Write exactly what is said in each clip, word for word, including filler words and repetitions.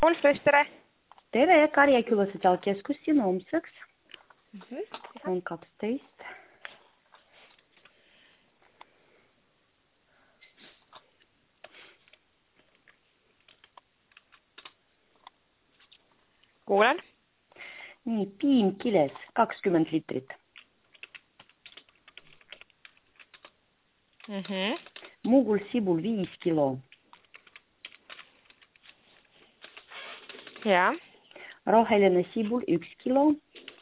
Wolfes, tere! Tere, Karjaküla sotsiaalkeskus siin homseks Mhm. on kaksteist. Kuulen. Nii, piim kiles kakskümmend litrit. Mhm. Mugul sibul viis kilo. Ja. Roheline sibul üks kilo.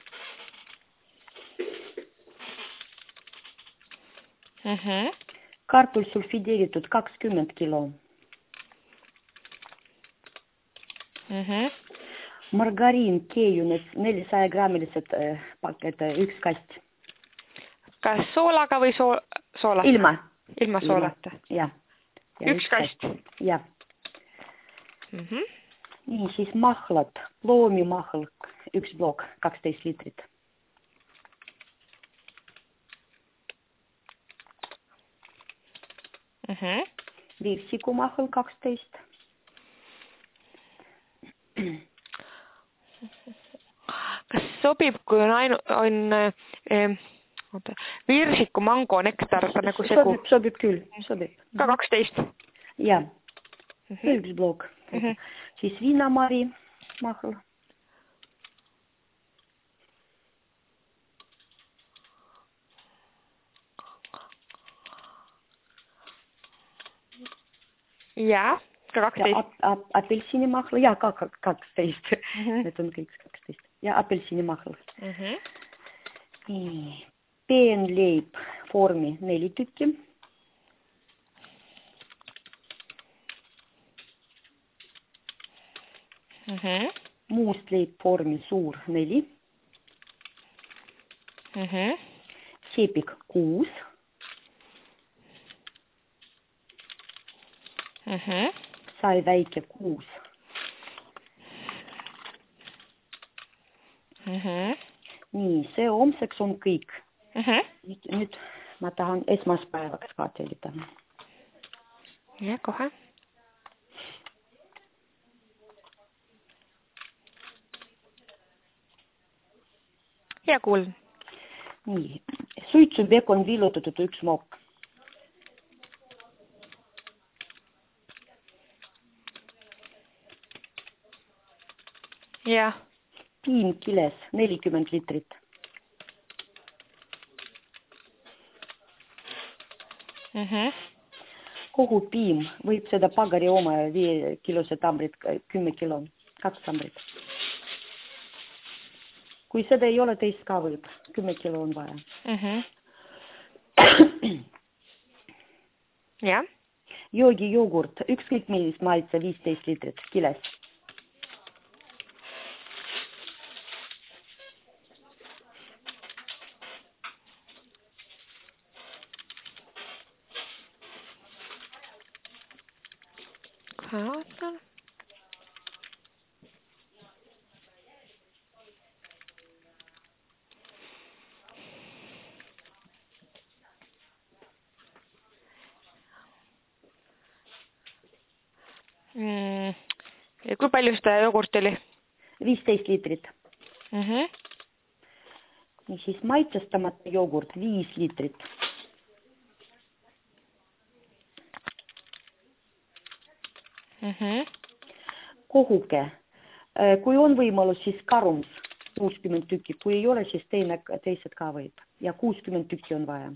Mhm. Kartul sulfideeritud kakskümmend kilo. Mhm. Margariin keejunes nelisada grammiliset äh, paket, üks kast. Kas soolaga või soo soolata? Ilma. Ilma soolata. Ja. ja. Üks kast. Ja. Mhm. Nii, siis mahlat. Loomimahl, üks blok, kaksteist litrit. Mhm. Virsikumahl kaksteist. Kas sobib, kui on ainu, on eh, oota, virsiku mango nektar nagu segu? Sobib, sobib küll, sobib. Ka kaksteist? Ja, Mhm. üks blok. Mhm. Siis viinamari mahl. Ja, ka kaksteist. Ja, ap apelsinimahl, ja, ka kaksteist. Mhm. Need on kõik kaksteist. Ja apelsinimahl. Mhm. Nii, peenleib vormi neli tükki. Mhm. Muustleib vormi suur neli. Mhm. Sepik kuus. Mhm. Sai väike kuus. Mhm. Nii, see homseks on kõik. Mhm. Nüüd ma tahan esmaspäevaks ka tellida. Ja, kohe. Ja, kuulen. Nii, suitsupekk on villutatud üks mopp. Ja. Piim kiles nelikümmend litrit. Mhm. Kogu piim võib seda pagari oma viie kilose tambrit, kümme kilo, kaks tambrit. Kui seda ei ole, teist ka võib, kümme kilo on vaja. Mhm. Ja. Joogi jogurt, ükskõik millist maitse, viisteist litrit kiles. Vaatan. Mm. Ja kui palju seda jogurti oli? viisteist litrit. Mhm. Ja siis maitsestamata jogurt, viis litrit. Mhm. Kohuke. Kui on võimalus, siis karums, kuuskümmend tükki. Kui ei ole, siis teine, teised ka võib. Ja kuuskümmend tükki on vaja.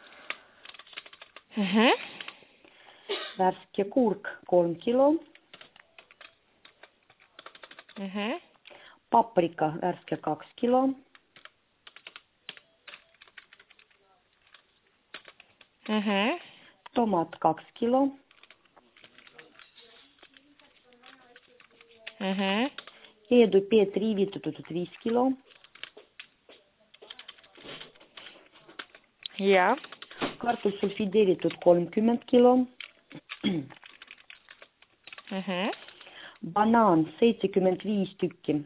Mhm. Värske kurk, kolm kilo. Mhm. Paprika, värske kaks kilo. Mhm. Tomat, kaks kilo. Mhm. Eedu peet riivitatud, viis kilo. Ja. Kartul sulfideeritud, kolmkümmend kilo. Mhm. Banaan, seitsekümmend viis tükki.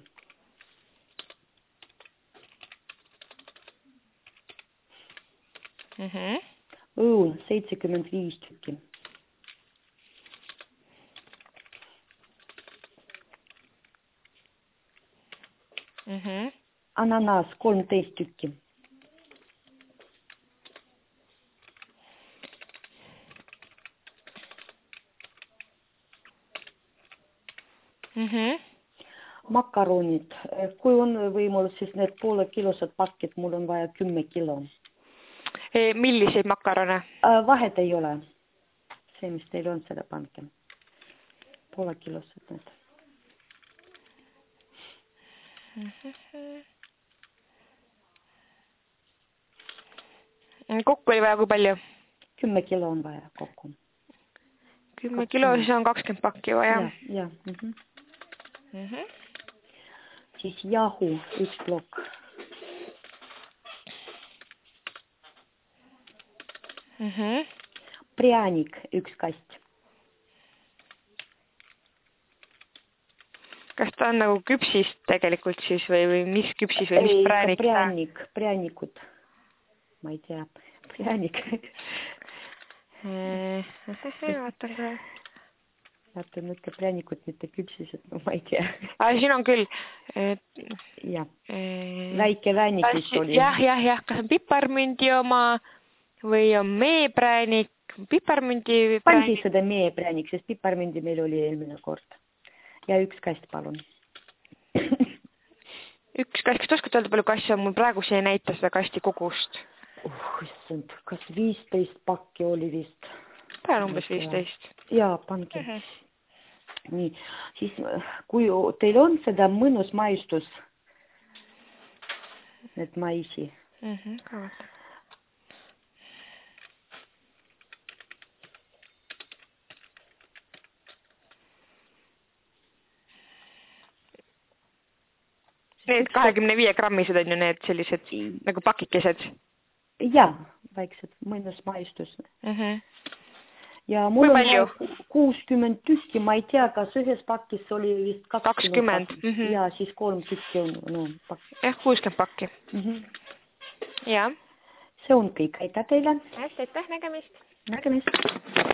Mhm. Õun, seitsekümmend viis tükki. Mhm. Ananaas kolmteist tükki. Mhm. Makaronid. Kui on võimalus, siis need poole kilosed pakid, mul on vaja kümme kilo. E, milliseid makarone? Vahet ei ole. See, mis teil on, seda panke. Poole kilosed need. Kokku oli vaja kui palju? Kümme kilo on vaja kokku. Kümme kilo, siis on kakskümmend pakki vaja. Ja, ja. Mhm. Mhm. Siis jahu, üks plokk. Mhm. Präänik, üks kast. Kas ta on nagu küpsist tegelikult siis või, või mis küpsis või mis präänik? Ei, präänik, präänikud. Ma ei tea, präänik. Vaatan ka. Vaatan nüüd ka präänikud, mitte küpsised, no ma ei tea. Aga siin on küll. Et, jah, e... väike väänik vist oli. Jah, jah, jah, kas on piparmündi oma või on meepräänik, piparmündi präänik? Pandi seda meepräänik, sest piparmündi meil oli eelmine kord. Ja üks kast, palun. Üks kast, kas te oskate öelda palju kassi on? Mul praegu see ei näita seda kasti kogust. Uh, issand, kas viisteist pakki oli vist? Ta on umbes viisteist. Jaa, pange. Uh -huh. Nii, siis kui teil on seda mõnus maistus, need maisi. Uh -huh, ka vaata. Need kahekümne viie grammised on ju need sellised nagu pakikesed? Jaa, väiksed, mõnus maistus. Uh -huh. Ja mul on kuuskümmend tükki, ma ei tea, kas ühes pakis oli vist kakskümmend. Mm -hmm. Ja siis kolm tükki on no, pakki. Jah, kuuskümmend pakki. Mm -hmm. Ja. See on kõik, aitäh teile. Hästi, aitäh, nägemist. Nägemist.